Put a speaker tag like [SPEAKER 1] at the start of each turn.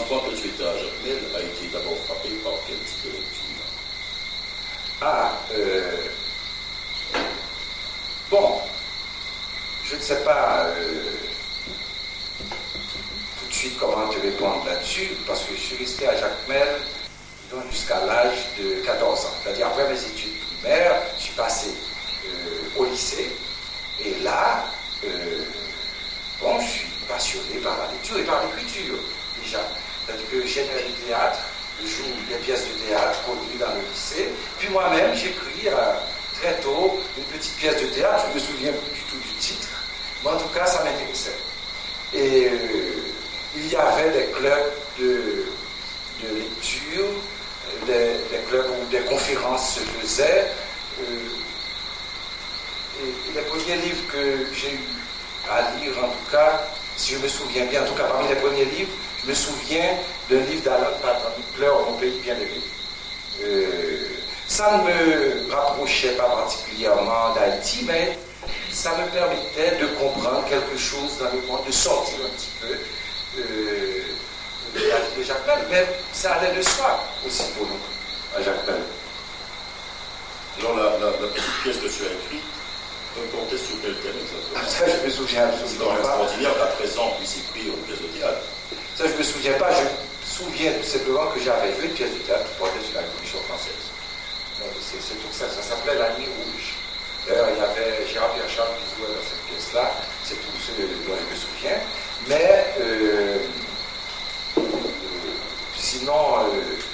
[SPEAKER 1] L'enfant que tu étais à Jacmel a été d'abord frappé par quel type de lecture?
[SPEAKER 2] Bon, je ne sais pas tout de suite comment te répondre là-dessus, parce que je suis resté à Jacmel jusqu'à l'âge de 14 ans. C'est-à-dire après mes études primaires, je suis passé au lycée, et là, je suis passionné par la lecture et par l'écriture, déjà. C'est-à-dire que j'aimais le théâtre, je joue des pièces de théâtre connues dans le lycée, puis moi-même j'écris très tôt une petite pièce de théâtre, je ne me souviens plus du tout du titre, mais en tout cas ça m'intéressait. Et il y avait des clubs de lecture, des clubs où des conférences se faisaient, et les premiers livres que j'ai eu à lire, en tout cas, si je me souviens bien, en tout cas parmi les premiers livres, je me souviens d'un livre d'Alain Patton, Pleurs, mon pays bien-aimé. Ça ne me rapprochait pas particulièrement d'Haïti, mais ça me permettait de comprendre quelque chose dans le monde, de sortir un petit peu de la vie de Jacmel, mais ça allait de soi aussi pour nous, à Jacmel.
[SPEAKER 1] Alors la petite pièce que tu as écrite, portait sur quel thème exactement?
[SPEAKER 2] Ça, je me souviens absolument pas.
[SPEAKER 1] C'est extraordinaire qu'à 13 ans, on puisse écrire une pièce de théâtre.
[SPEAKER 2] Ça, je ne me souviens pas. Je me souviens tout simplement que j'avais vu une pièce de théâtre qui portait sur la Révolution française. C'est tout ça. Ça s'appelait La Nuit Rouge. D'ailleurs, il y avait Gérard Pierre-Charles qui jouait dans cette pièce-là. C'est tout ce dont je me souviens. Mais sinon,